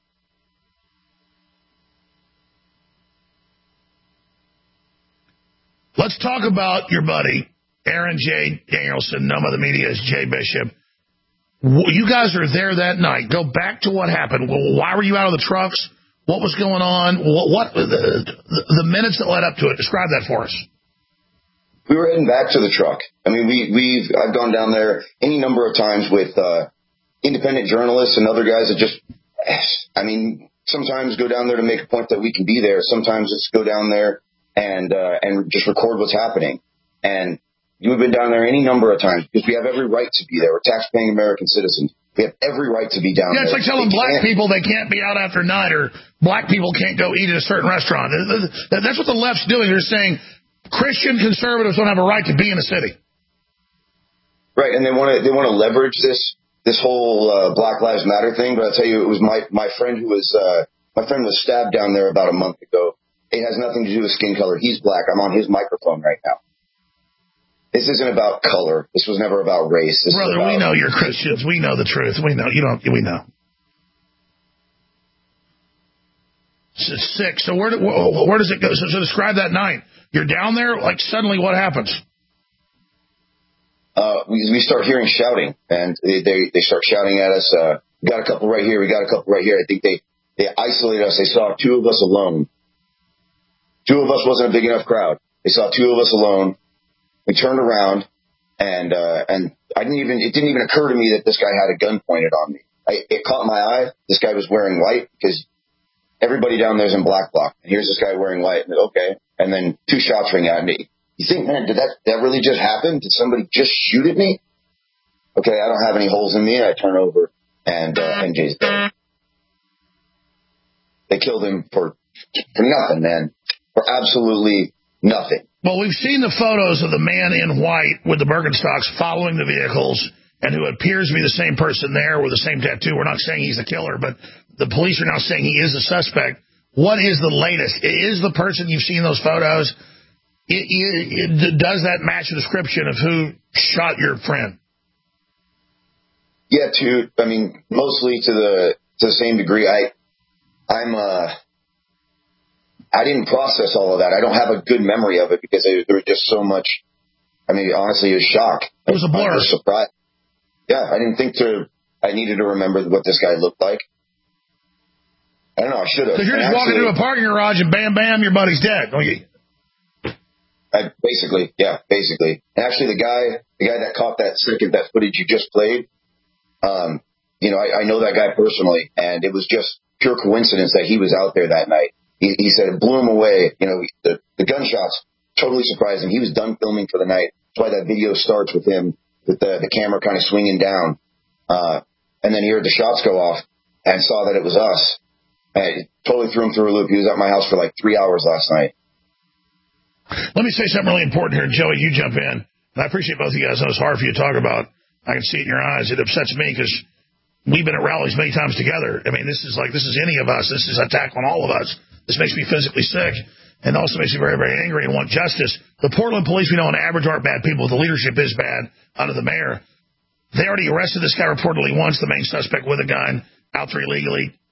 Let's talk about your buddy, Aaron J. Danielson, known by the media as Jay Bishop. You guys are there that night. Go back to what happened. Why were you out of the trucks? What was going on? What, what the, the, the minutes that led up to it? Describe that for us. We were heading back to the truck. I mean, we, we've I've gone down there any number of times with uh, independent journalists and other guys that just, I mean, sometimes go down there to make a point that we can be there. Sometimes just go down there and uh, and just record what's happening. And you've been down there any number of times because we have every right to be there. We're tax-paying American citizens. We have every right to be down yeah, there. Yeah, it's like telling they black can't. people they can't be out after night, or black people can't go eat at a certain restaurant. That's what the left's doing. They're saying Christian conservatives don't have a right to be in a city. Right, and they want to they want to leverage this this whole uh, Black Lives Matter thing. But I tell you, it was my my friend who was uh, my friend was stabbed down there about a month ago. It has nothing to do with skin color. He's black. I'm on his microphone right now. This isn't about color. This was never about race. This Brother, is about, we know you're Christians. We know the truth. We know. You don't. We know. It's sick. So where, where does it go? So, so describe that night. You're down there. Like suddenly, what happens? Uh, we, we start hearing shouting, and they, they they start shouting at us. Uh, we got a couple right here. We got a couple right here. I think they they isolated us. They saw two of us alone. Two of us wasn't a big enough crowd. They saw two of us alone. We turned around, and uh, and I didn't even it didn't even occur to me that this guy had a gun pointed on me. I, it caught my eye. This guy was wearing white because everybody down there's in black bloc. And here's this guy wearing white. And okay, and then two shots ring out at me. You think, man, did that that really just happen? Did somebody just shoot at me? Okay, I don't have any holes in me. I turn over, and uh, and Jay's dead. They killed him for for nothing, man. For absolutely nothing. Well, we've seen the photos of the man in white with the Birkenstocks following the vehicles and who appears to be the same person there with the same tattoo. We're not saying he's the killer, but the police are now saying he is a suspect. What is the latest? Is the person you've seen those photos, it, it, it, does that match the description of who shot your friend? Yeah, to, I mean, mostly to the to the same degree. I, I'm, uh, I didn't process all of that. I don't have a good memory of it because it, there was just so much. I mean, honestly, it was shock. It was a blur. I was surprised. Yeah, I didn't think to. I needed to remember what this guy looked like. I don't know. I should have. Because you're just walking into a parking garage and bam, bam, your buddy's dead. Okay. I, basically, yeah, basically. And actually, the guy, the guy that caught that second, that footage you just played, um, you know, I, I know that guy personally, and it was just pure coincidence that he was out there that night. He, he said it blew him away. You know, the, the gunshots totally surprised him. He was done filming for the night. That's why that video starts with him, with the, the camera kind of swinging down. Uh, and then he heard the shots go off and saw that it was us. And it totally threw him through a loop. He was at my house for like three hours last night. Let me say something really important here. Joey, you jump in. And I appreciate both of you guys. I know it's hard for you to talk about. I can see it in your eyes. It upsets me because we've been at rallies many times together. I mean, this is like, this is any of us. This is an attack on all of us. This makes me physically sick and also makes me very, very angry and want justice. The Portland police, we know on average aren't bad people. The leadership is bad under the mayor. They already arrested this guy reportedly once, the main suspect with a gun, out there illegally.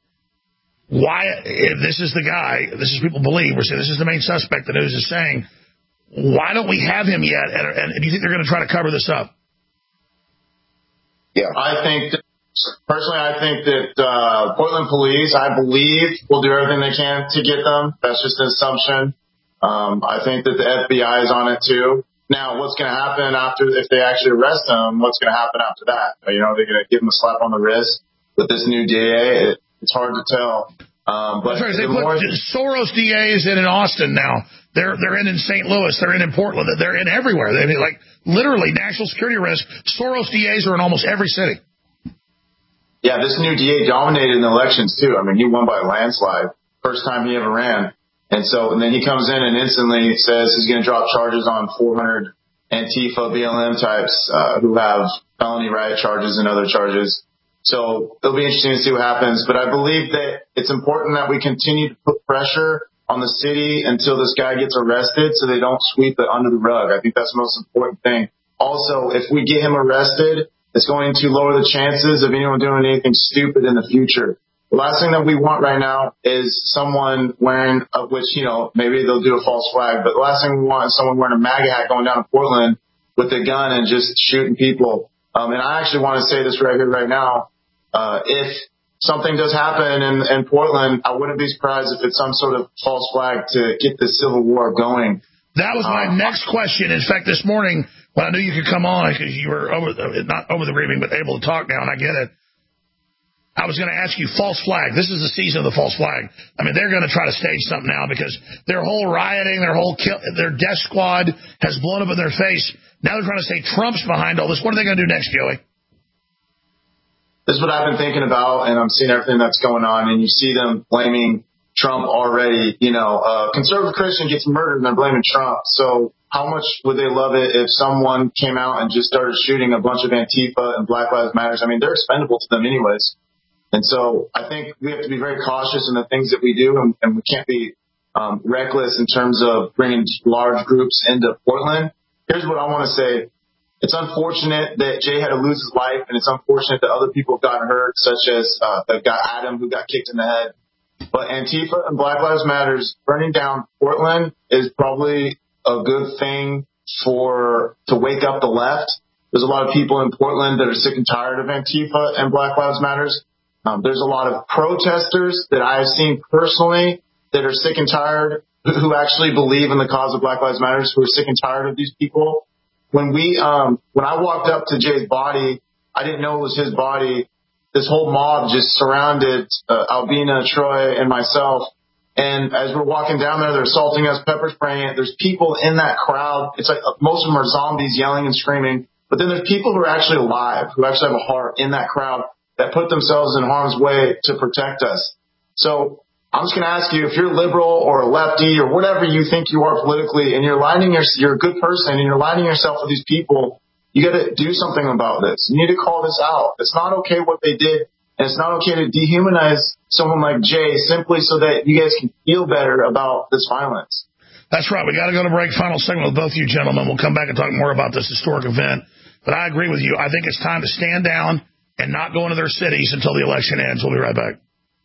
why, if this is the guy, this is people believe, we're saying this is the main suspect, the news is saying, why don't we have him yet? And, and do you think they're going to try to cover this up? Yeah. I think, that, personally, I think that uh, Portland police, I believe, will do everything they can to get them. That's just an assumption. Um, I think that the F B I is on it, too. Now, what's going to happen after, if they actually arrest him, what's going to happen after that? You know, they're going to give him a slap on the wrist with this new D A. It, it's hard to tell. Um, but That's right. They put more... Soros D As in in Austin now. They're they're in in Saint Louis. They're in in Portland. They're in everywhere. They like literally national security risk. Soros D As are in almost every city. Yeah, this new D A dominated in the elections too. I mean, he won by a landslide, first time he ever ran. And so, and then he comes in and instantly says he's going to drop charges on four hundred Antifa B L M types uh, who have felony riot charges and other charges. So it'll be interesting to see what happens. But I believe that it's important that we continue to put pressure on the city until this guy gets arrested so they don't sweep it under the rug. I think that's the most important thing. Also, if we get him arrested, it's going to lower the chances of anyone doing anything stupid in the future. The last thing that we want right now is someone wearing, uh, which, you know, maybe they'll do a false flag, but the last thing we want is someone wearing a MAGA hat going down to Portland with a gun and just shooting people. Um, and I actually want to say this right here, right now. Uh, if something does happen in, in Portland, I wouldn't be surprised if it's some sort of false flag to get the civil war going. That was my um, next question. In fact, this morning when I knew you could come on because you were over the, not over the briefing, but able to talk now, and I get it. I was going to ask you false flag. This is the season of the false flag. I mean, they're going to try to stage something now because their whole rioting, their whole kill, their death squad has blown up in their face. Now they're trying to say Trump's behind all this. What are they going to do next, Joey? This is what I've been thinking about, and I'm seeing everything that's going on, and you see them blaming Trump already. You know, a conservative Christian gets murdered, and they're blaming Trump. So how much would they love it if someone came out and just started shooting a bunch of Antifa and Black Lives Matters? I mean, they're expendable to them anyways. And so I think we have to be very cautious in the things that we do, and, and we can't be um, reckless in terms of bringing large groups into Portland. Here's what I want to say. It's unfortunate that Jay had to lose his life, and it's unfortunate that other people have gotten hurt, such as uh, the guy Adam who got kicked in the head. But Antifa and Black Lives Matters burning down Portland is probably a good thing for to wake up the left. There's a lot of people in Portland that are sick and tired of Antifa and Black Lives Matters. Um, there's a lot of protesters that I have seen personally that are sick and tired, who actually believe in the cause of Black Lives Matters, who are sick and tired of these people. When we, um, when I walked up to Jay's body, I didn't know it was his body. This whole mob just surrounded uh, Albina, Troy, and myself. And as we're walking down there, they're assaulting us, pepper spraying it. There's people in that crowd. It's like most of them are zombies yelling and screaming. But then there's people who are actually alive, who actually have a heart in that crowd that put themselves in harm's way to protect us. So I'm just going to ask you, if you're liberal or a lefty or whatever you think you are politically, and you're lining your, you're a good person and you're lining yourself with these people, you got to do something about this. You need to call this out. It's not okay what they did, and it's not okay to dehumanize someone like Jay simply so that you guys can feel better about this violence. That's right. We got to go to break. Final segment with both you gentlemen. We'll come back and talk more about this historic event. But I agree with you. I think it's time to stand down and not go into their cities until the election ends. We'll be right back.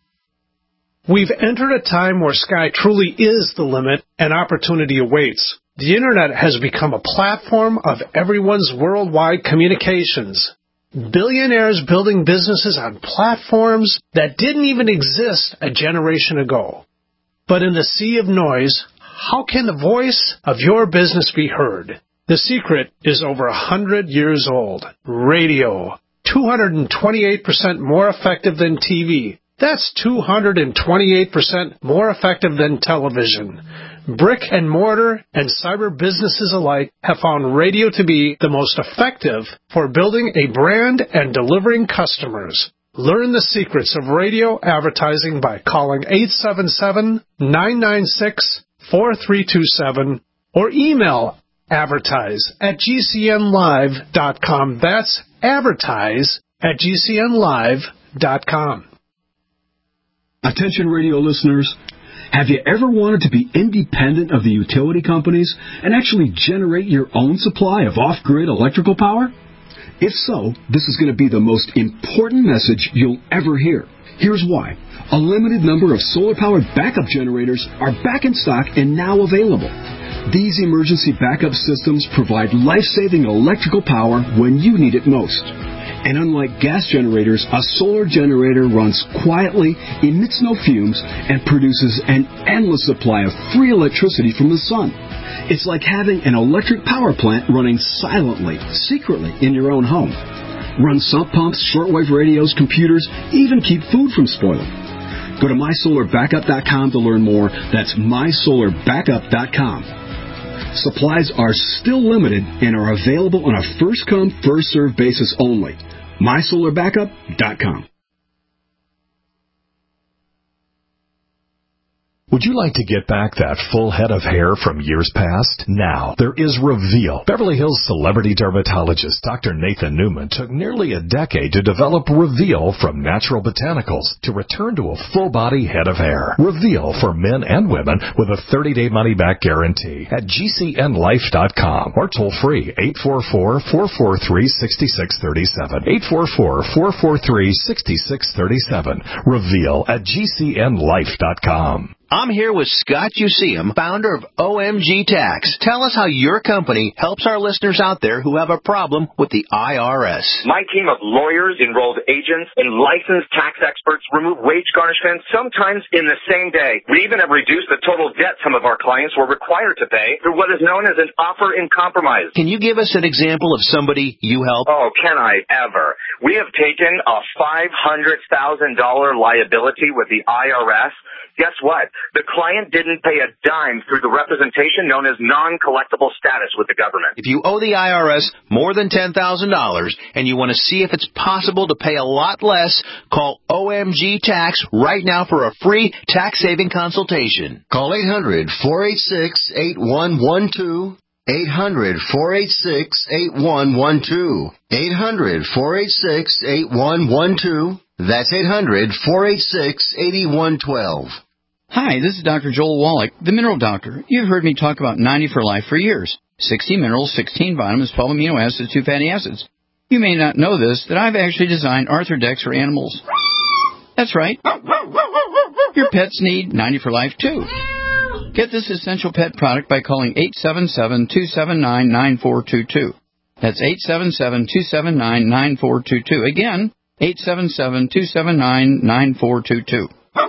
We've entered a time where sky truly is the limit and opportunity awaits. The Internet has become a platform of everyone's worldwide communications. Billionaires building businesses on platforms that didn't even exist a generation ago. But in the sea of noise, how can the voice of your business be heard? The secret is over a hundred years old. Radio. two hundred twenty-eight percent more effective than T V. That's two hundred twenty-eight percent more effective than television. Brick and mortar and cyber businesses alike have found radio to be the most effective for building a brand and delivering customers. Learn the secrets of radio advertising by calling eight seven seven, nine nine six, four three two seven or email advertise at g c n live dot com. That's advertise at g c n live dot com. Attention radio listeners, have you ever wanted to be independent of the utility companies and actually generate your own supply of off-grid electrical power? If so, this is going to be the most important message you'll ever hear. Here's why. A limited number of solar-powered backup generators are back in stock and now available. These emergency backup systems provide life-saving electrical power when you need it most. And unlike gas generators, a solar generator runs quietly, emits no fumes, and produces an endless supply of free electricity from the sun. It's like having an electric power plant running silently, secretly in your own home. Run sump pumps, shortwave radios, computers, even keep food from spoiling. Go to my solar backup dot com to learn more. That's my solar backup dot com. Supplies are still limited and are available on a first-come, first-served basis only. my solar backup dot com. Would you like to get back that full head of hair from years past? Now, there is Reveal. Beverly Hills celebrity dermatologist Doctor Nathan Newman took nearly a decade to develop Reveal from natural botanicals to return to a full-body head of hair. Reveal for men and women with a thirty-day money-back guarantee at G C N life dot com or toll-free eight four four, four four three, six six three seven. eight four four, four four three, six six three seven. Reveal at G C N life dot com. I'm here with Scott Useum, founder of O M G Tax. Tell us how your company helps our listeners out there who have a problem with the I R S. My team of lawyers, enrolled agents, and licensed tax experts remove wage garnishments sometimes in the same day. We even have reduced the total debt some of our clients were required to pay through what is known as an offer in compromise. Can you give us an example of somebody you help? Oh, can I ever? We have taken a five hundred thousand dollars liability with the I R S. Guess what? The client didn't pay a dime through the representation known as non-collectible status with the government. If you owe the I R S more than ten thousand dollars and you want to see if it's possible to pay a lot less, call O M G Tax right now for a free tax-saving consultation. Call eight hundred, four eight six, eight one one two. eight hundred, four eight six, eight one one two. eight hundred, four eight six, eight one one two. That's eight hundred, four eight six, eight one one two. Hi, this is Doctor Joel Wallach, the Mineral Doctor. You've heard me talk about ninety for Life for years. sixty minerals, sixteen vitamins, twelve amino acids, two fatty acids. You may not know this, that I've actually designed Arthrodex for animals. That's right. Your pets need ninety for Life, too. Get this essential pet product by calling eight seven seven, two seven nine, nine four two two. That's eight seven seven, two seven nine, nine four two two. Again, eight seven seven, two seven nine, nine four two two.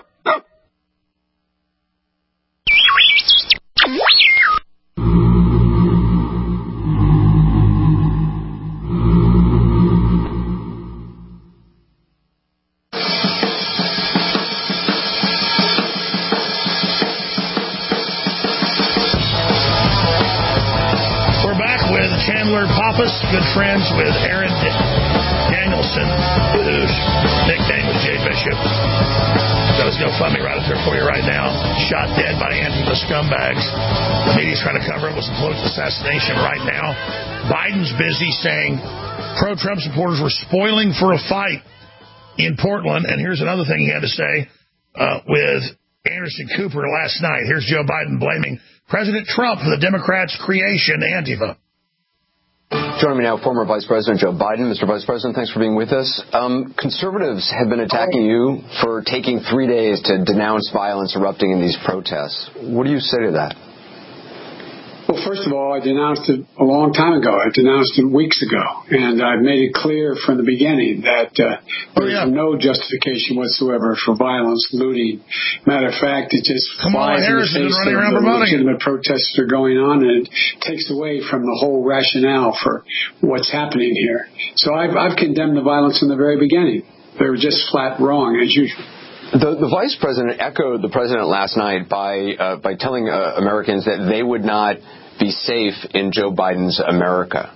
Chandler Pappas, good friends with Aaron Danielson, whose nickname was Jay Bishop. Got his GoFundMe right up there for you right now. Shot dead by Antifa scumbags. The media's trying to cover it with some close assassination right now. Biden's busy saying pro-Trump supporters were spoiling for a fight in Portland. And here's another thing he had to say uh, with Anderson Cooper last night. Here's Joe Biden blaming President Trump for the Democrats' creation, Antifa. Joining me now, former Vice President Joe Biden. Mister Vice President, thanks for being with us. Um, conservatives have been attacking you for taking three days to denounce violence erupting in these protests. What do you say to that? Well, first of all, I denounced it a long time ago. I denounced it weeks ago. And I've made it clear from the beginning that uh, there's oh, yeah. no justification whatsoever for violence, looting. Matter of fact, it just flies in the face of the legitimate protests that are going on, and it takes away from the whole rationale for what's happening here. So I've, I've condemned the violence in the very beginning. They were just flat wrong, as usual. The, the vice president echoed the president last night by uh, by telling uh, Americans that they would not be safe in Joe Biden's America.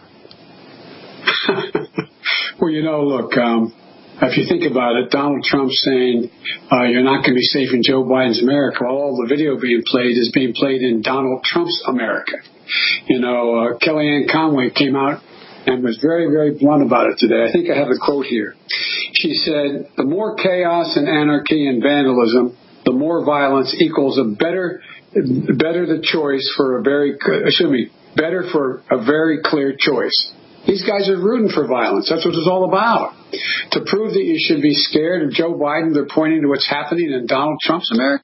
Well, you know, look, um, if you think about it, Donald Trump saying uh, you're not going to be safe in Joe Biden's America, well, all the video being played is being played in Donald Trump's America. You know, uh, Kellyanne Conway came out and was very, very blunt about it today. I think I have the quote here. She said, the more chaos and anarchy and vandalism, the more violence equals a better, better the choice for a very, excuse me, better for a very clear choice. These guys are rooting for violence. That's what it's all about. To prove that you should be scared of Joe Biden, they're pointing to what's happening in Donald Trump's America.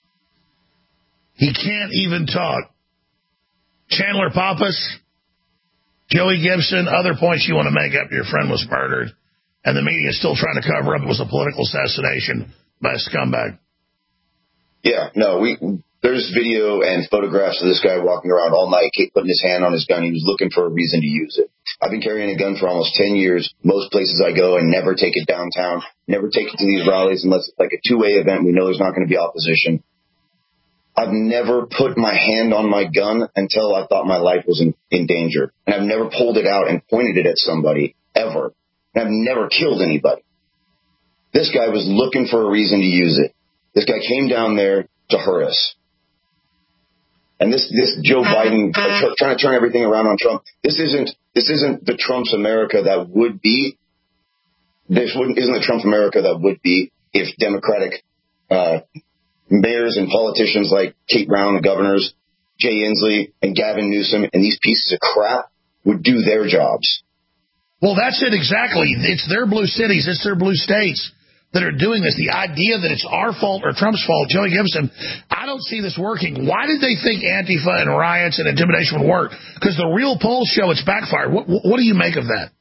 He can't even talk. Chandler Pappas, Joey Gibson, other points you want to make after your friend was murdered, and the media is still trying to cover up it was a political assassination by a scumbag. Yeah, no, we there's video and photographs of this guy walking around all night, putting his hand on his gun. He was looking for a reason to use it. I've been carrying a gun for almost ten years. Most places I go, I never take it downtown, never take it to these rallies unless it's like a two-way event. We know there's not going to be opposition. I've never put my hand on my gun until I thought my life was in, in danger. And I've never pulled it out and pointed it at somebody, ever. And I've never killed anybody. This guy was looking for a reason to use it. This guy came down there to hurt us. And this, this Joe Biden uh, trying to turn everything around on Trump. This isn't, this isn't the Trump's America that would be. This wouldn't, isn't the Trump America that would be if Democratic, uh, mayors and politicians like Kate Brown, the governors, Jay Inslee and Gavin Newsom and these pieces of crap would do their jobs. Well, that's it exactly. It's their blue cities. It's their blue states that are doing this. The idea that it's our fault or Trump's fault, Joey Gibson, I don't see this working. Why did they think Antifa and riots and intimidation would work? Because the real polls show it's backfired. What, what do you make of that?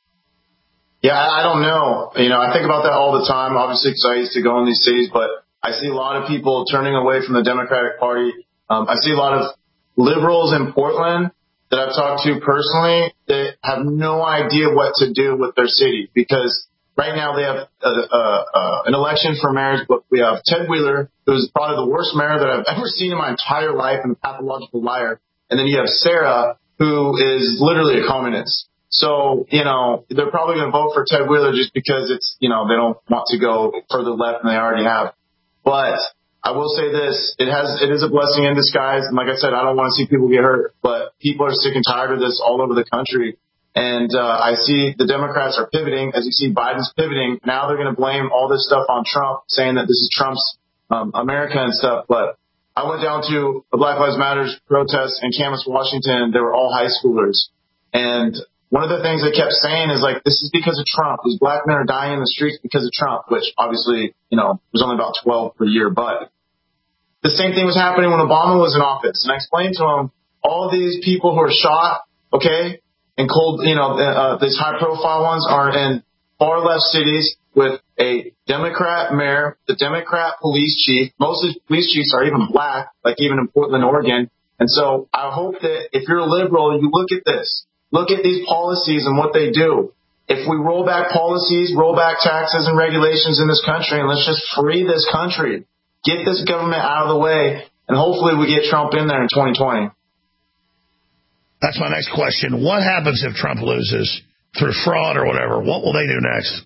Yeah, I don't know. You know, I think about that all the time, obviously, because I used to go in these cities, but I see a lot of people turning away from the Democratic Party. Um, I see a lot of liberals in Portland that I've talked to personally that have no idea what to do with their city because right now they have a, a, a, an election for mayor. We have Ted Wheeler, who's probably the worst mayor that I've ever seen in my entire life and a pathological liar. And then you have Sarah, who is literally a communist. So, you know, they're probably going to vote for Ted Wheeler just because it's, you know, they don't want to go further left than they already have. But I will say this, it has, it is a blessing in disguise. And like I said, I don't want to see people get hurt, but people are sick and tired of this all over the country. And, uh, I see the Democrats are pivoting. As you see, Biden's pivoting. Now they're going to blame all this stuff on Trump, saying that this is Trump's, um, America and stuff. But I went down to the Black Lives Matter protests in Camas, Washington. They were all high schoolers. And one of the things they kept saying is like, this is because of Trump. These black men are dying in the streets because of Trump, which obviously, you know, there's only about twelve per year. But the same thing was happening when Obama was in office. And I explained to him, all these people who are shot, okay, and cold, you know, uh, these high profile ones are in far left cities with a Democrat mayor, the Democrat police chief. Most of the police chiefs are even black, like even in Portland, Oregon. And so I hope that if you're a liberal, you look at this. Look at these policies and what they do. If we roll back policies, roll back taxes and regulations in this country, and let's just free this country, get this government out of the way, and hopefully we get Trump in there in twenty twenty. That's my next question. What happens if Trump loses through fraud or whatever? What will they do next?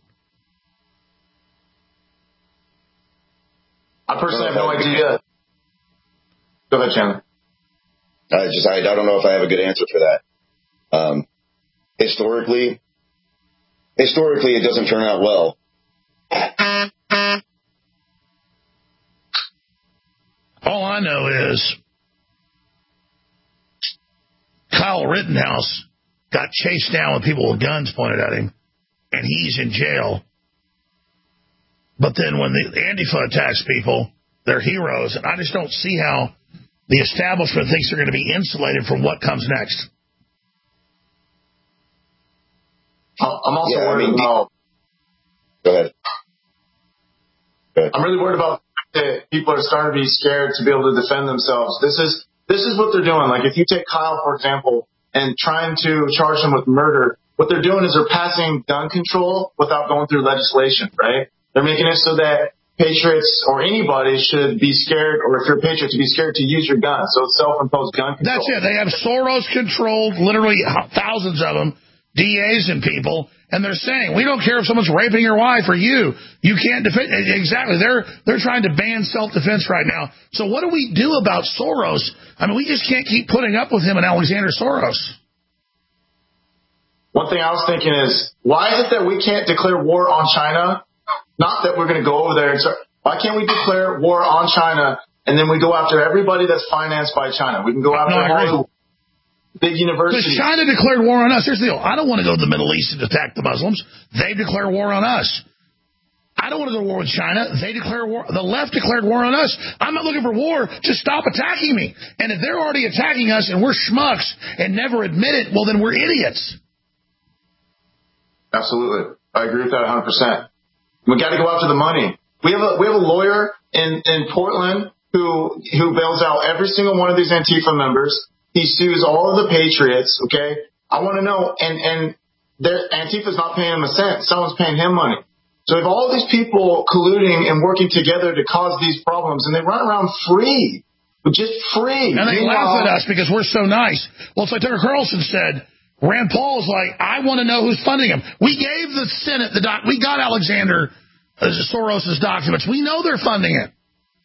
I personally have no idea. Go ahead, Chandler. I just, I, I don't know if I have a good answer for that. Um, historically, historically, it doesn't turn out well. All I know is Kyle Rittenhouse got chased down with people with guns pointed at him, and he's in jail. But then when the Antifa attacks people, they're heroes, and I just don't see how the establishment thinks they're going to be insulated from what comes next. I'm also yeah, worried I mean, about. Go ahead. Go ahead. I'm really worried about that people are starting to be scared to be able to defend themselves. This is this is what they're doing. Like if you take Kyle, for example, and trying to charge him with murder, what they're doing is they're passing gun control without going through legislation, right? They're making it so that patriots or anybody should be scared, or if you're a patriot, to be scared to use your gun. So it's self-imposed gun control. That's it. They have Soros-controlled, literally thousands of them, D As and people, and they're saying, we don't care if someone's raping your wife or you. You can't defend. Exactly. They're they're trying to ban self-defense right now. So what do we do about Soros? I mean, we just can't keep putting up with him and Alexander Soros. One thing I was thinking is, why is it that we can't declare war on China? Not that we're going to go over there and start. Why can't we declare war on China and then we go after everybody that's financed by China? We can go after no, all the big universities. Because China declared war on us. Here's the deal. I don't want to go to the Middle East and attack the Muslims. They declare war on us. I don't want to go to war with China. They declare war. The left declared war on us. I'm not looking for war. Just stop attacking me. And if they're already attacking us and we're schmucks and never admit it, well, then we're idiots. Absolutely. I agree with that one hundred percent. We got to go after the money. We have a we have a lawyer in, in Portland who who bails out every single one of these Antifa members. He sues all of the patriots, okay? I want to know, and, and Antifa's not paying him a cent. Someone's paying him money. So if all these people colluding and working together to cause these problems, and they run around free, just free. And they Meanwhile, laugh at us because we're so nice. Well, it's like Tucker Carlson said, Rand Paul is like, I want to know who's funding him. We gave the Senate the doc. We got Alexander uh, Soros' documents. We know they're funding it.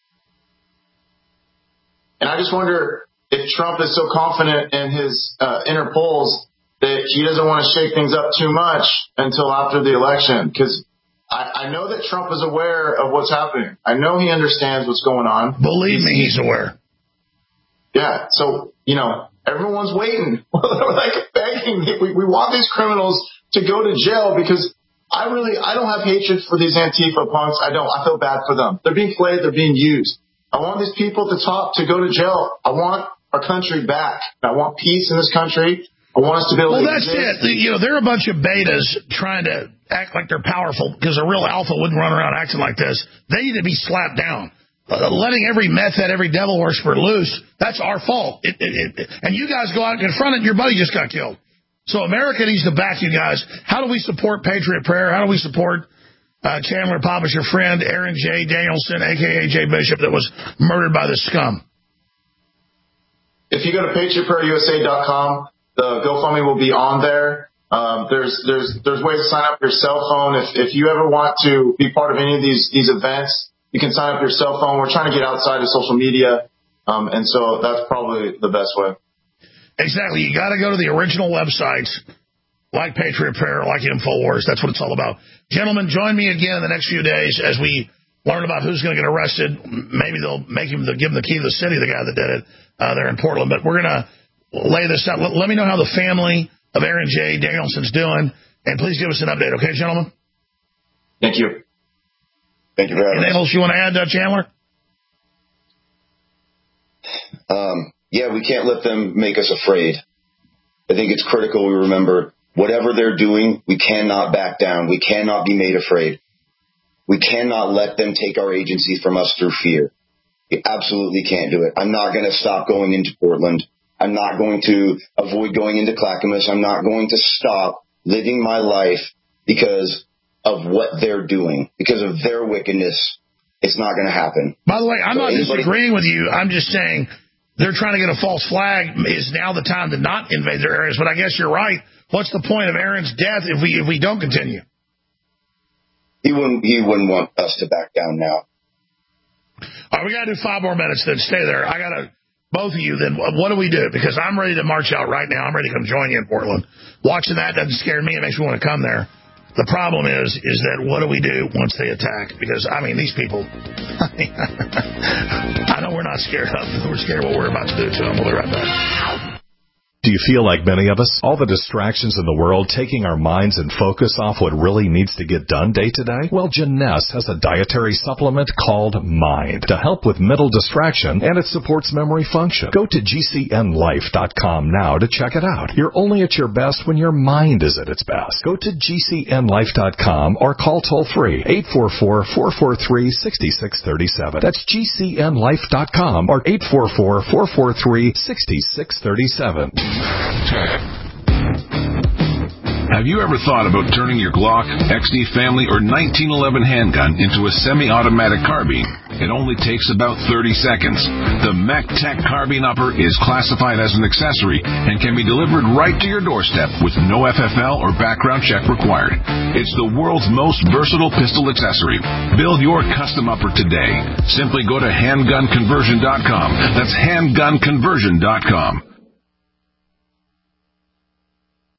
And I just wonder if Trump is so confident in his uh, inner polls that he doesn't want to shake things up too much until after the election, because I, I know that Trump is aware of what's happening. I know he understands what's going on. Believe me, he's aware. Yeah. So, you know, everyone's waiting. We're like begging. We, we want these criminals to go to jail because I really, I don't have hatred for these Antifa punks. I don't. I feel bad for them. They're being played. They're being used. I want these people at the top to go to jail. I want our country back. I want peace in this country. I want us to be able well, to that's exist. it. You know, they're a bunch of betas trying to act like they're powerful because a real alpha wouldn't run around acting like this. They need to be slapped down. Uh, letting every meth head, every devil worshiper loose, that's our fault. It, it, it, and you guys go out and confront it, and your buddy just got killed. So America needs to back you guys. How do we support Patriot Prayer? How do we support uh, Chandler Pappas, your friend, Aaron J. Danielson, a k a. Jay Bishop, that was murdered by the scum? If you go to patriot prayer u s a dot com, the GoFundMe will be on there. Um, there's there's there's ways to sign up your cell phone. If if you ever want to be part of any of these these events, you can sign up your cell phone. We're trying to get outside of social media, um, and so that's probably the best way. Exactly. You got to go to the original websites, like Patriot Prayer, like InfoWars. That's what it's all about. Gentlemen, join me again in the next few days as we learn about who's going to get arrested. Maybe they'll make him, they'll give him the key to the city, the guy that did it uh, there in Portland. But we're going to lay this out. Let, let me know how the family of Aaron J. Danielson's doing, and please give us an update, okay, gentlemen? Thank you. Thank you very much. Anything else you want to add, uh, Chandler? Um, yeah, we can't let them make us afraid. I think it's critical we remember whatever they're doing, we cannot back down. We cannot be made afraid. We cannot let them take our agency from us through fear. We absolutely can't do it. I'm not going to stop going into Portland. I'm not going to avoid going into Clackamas. I'm not going to stop living my life because of what they're doing, because of their wickedness. It's not going to happen. By the way, I'm so not anybody- disagreeing with you. I'm just saying they're trying to get a false flag. Is now the time to not invade their areas? But I guess you're right. What's the point of Aaron's death if we if we don't continue? He wouldn't. He wouldn't want us to back down now. All right, we got to do five more minutes. Then stay there. I got to. Both of you, then, what do we do? Because I'm ready to march out right now. I'm ready to come join you in Portland. Watching that doesn't scare me. It makes me want to come there. The problem is, is that what do we do once they attack? Because, I mean, these people, I know we're not scared of them. We're scared of what we're about to do to them. We'll be right back. Do you feel like many of us? All the distractions in the world taking our minds and focus off what really needs to get done day to day? Well, Jeunesse has a dietary supplement called Mind to help with mental distraction, and it supports memory function. Go to G C N life dot com now to check it out. You're only at your best when your mind is at its best. Go to G C N life dot com or call toll-free eight four four, four four three, six six three seven. That's G C N life dot com or eight four four, four four three, six six three seven. Have you ever thought about turning your Glock, X D Family, or nineteen eleven handgun into a semi-automatic carbine? It only takes about thirty seconds. The MacTac Carbine Upper is classified as an accessory and can be delivered right to your doorstep with no F F L or background check required. It's the world's most versatile pistol accessory. Build your custom upper today. Simply go to handgun conversion dot com. That's handgun conversion dot com.